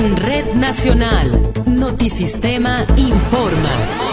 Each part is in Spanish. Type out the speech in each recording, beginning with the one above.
En Red Nacional, Notisistema informa.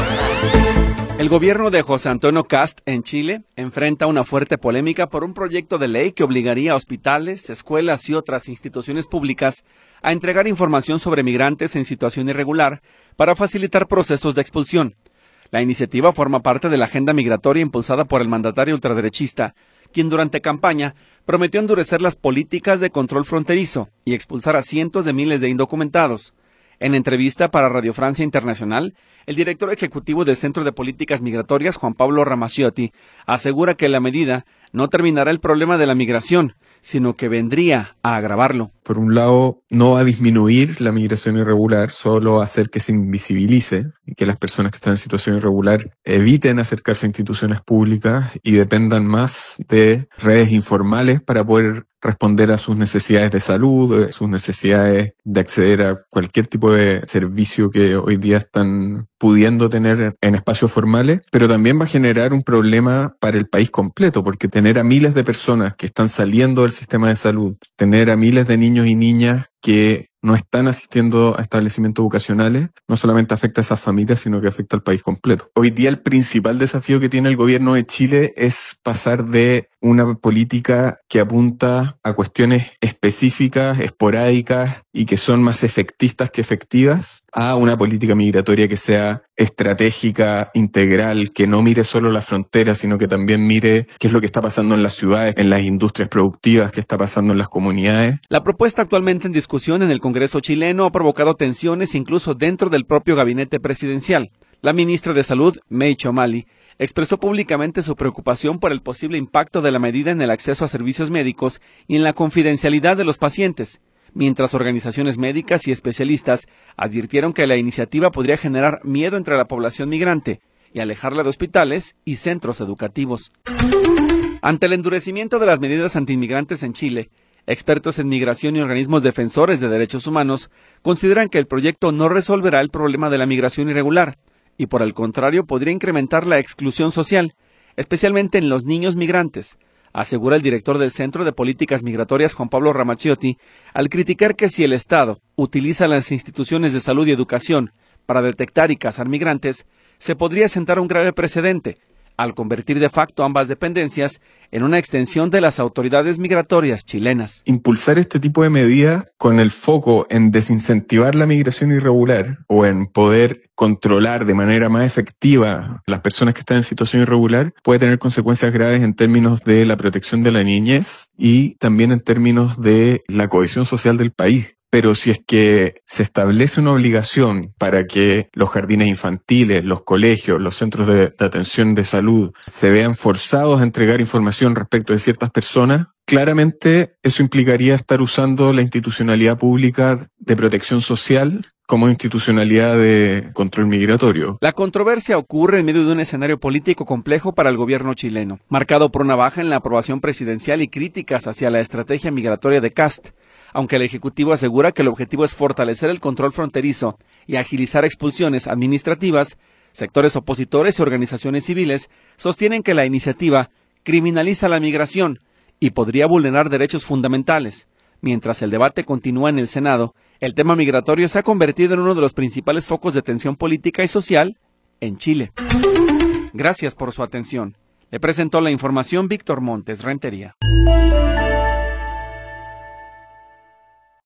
El gobierno de José Antonio Kast en Chile enfrenta una fuerte polémica por un proyecto de ley que obligaría a hospitales, escuelas y otras instituciones públicas a entregar información sobre migrantes en situación irregular para facilitar procesos de expulsión. La iniciativa forma parte de la agenda migratoria impulsada por el mandatario ultraderechista, quien durante campaña prometió endurecer las políticas de control fronterizo y expulsar a cientos de miles de indocumentados. En entrevista para Radio Francia Internacional, el director ejecutivo del Centro de Políticas Migratorias, Juan Pablo Ramacciotti, asegura que la medida no terminará el problema de la migración, sino que vendría a agravarlo. Por un lado, no va a disminuir la migración irregular, solo hacer que se invisibilice y que las personas que están en situación irregular eviten acercarse a instituciones públicas y dependan más de redes informales para poder responder a sus necesidades de salud, sus necesidades de acceder a cualquier tipo de servicio que hoy día están pudiendo tener en espacios formales, pero también va a generar un problema para el país completo, porque tener a miles de personas que están saliendo del sistema de salud, tener a miles de niños y niñas que no están asistiendo a establecimientos educacionales, no solamente afecta a esas familias, sino que afecta al país completo. Hoy día el principal desafío que tiene el gobierno de Chile es pasar de una política que apunta a cuestiones específicas, esporádicas y que son más efectistas que efectivas, a una política migratoria que sea estratégica, integral, que no mire solo la frontera, sino que también mire qué es lo que está pasando en las ciudades, en las industrias productivas, qué está pasando en las comunidades. La propuesta actualmente en discusión en el Congreso chileno ha provocado tensiones incluso dentro del propio gabinete presidencial. La ministra de Salud, Meich O'Malley, expresó públicamente su preocupación por el posible impacto de la medida en el acceso a servicios médicos y en la confidencialidad de los pacientes, mientras organizaciones médicas y especialistas advirtieron que la iniciativa podría generar miedo entre la población migrante y alejarla de hospitales y centros educativos. Ante el endurecimiento de las medidas antiinmigrantes en Chile, expertos en migración y organismos defensores de derechos humanos consideran que el proyecto no resolverá el problema de la migración irregular y, por el contrario, podría incrementar la exclusión social, especialmente en los niños migrantes, asegura el director del Centro de Políticas Migratorias, Juan Pablo Ramacciotti, al criticar que si el Estado utiliza las instituciones de salud y educación para detectar y cazar migrantes, se podría sentar un grave precedente, al convertir de facto ambas dependencias en una extensión de las autoridades migratorias chilenas. Impulsar este tipo de medidas con el foco en desincentivar la migración irregular o en poder controlar de manera más efectiva las personas que están en situación irregular puede tener consecuencias graves en términos de la protección de la niñez y también en términos de la cohesión social del país. Pero si es que se establece una obligación para que los jardines infantiles, los colegios, los centros de atención de salud se vean forzados a entregar información respecto de ciertas personas, claramente eso implicaría estar usando la institucionalidad pública de protección social como institucionalidad de control migratorio. La controversia ocurre en medio de un escenario político complejo para el gobierno chileno, marcado por una baja en la aprobación presidencial y críticas hacia la estrategia migratoria de Kast. Aunque el Ejecutivo asegura que el objetivo es fortalecer el control fronterizo y agilizar expulsiones administrativas, sectores opositores y organizaciones civiles sostienen que la iniciativa criminaliza la migración y podría vulnerar derechos fundamentales. Mientras el debate continúa en el Senado, el tema migratorio se ha convertido en uno de los principales focos de tensión política y social en Chile. Gracias por su atención. Le presentó la información Víctor Montes Rentería.